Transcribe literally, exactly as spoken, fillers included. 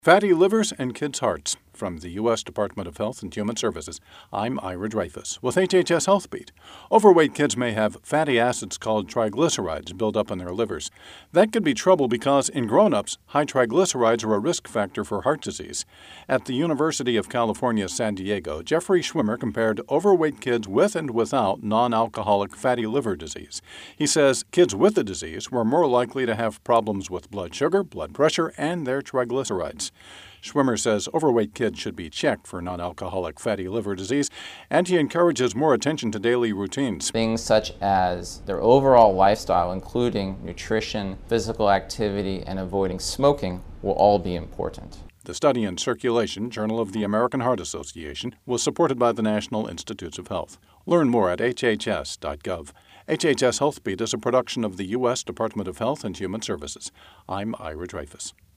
Fatty livers and kids' hearts. From the U S Department of Health and Human Services, I'm Ira Dreyfus with H H S Health Beat. Overweight kids may have fatty acids called triglycerides build up in their livers. That could be trouble because in grown-ups, high triglycerides are a risk factor for heart disease. At the University of California, San Diego, Jeffrey Schwimmer compared overweight kids with and without non-alcoholic fatty liver disease. He says kids with the disease were more likely to have problems with blood sugar, blood pressure, and their triglycerides. Schwimmer says overweight kids should be checked for non-alcoholic fatty liver disease, and he encourages more attention to daily routines. Things such as their overall lifestyle, including nutrition, physical activity, and avoiding smoking, will all be important. The study in Circulation, Journal of the American Heart Association, was supported by the National Institutes of Health. Learn more at H H S dot gov. H H S Health Beat is a production of the U S Department of Health and Human Services. I'm Ira Dreyfus.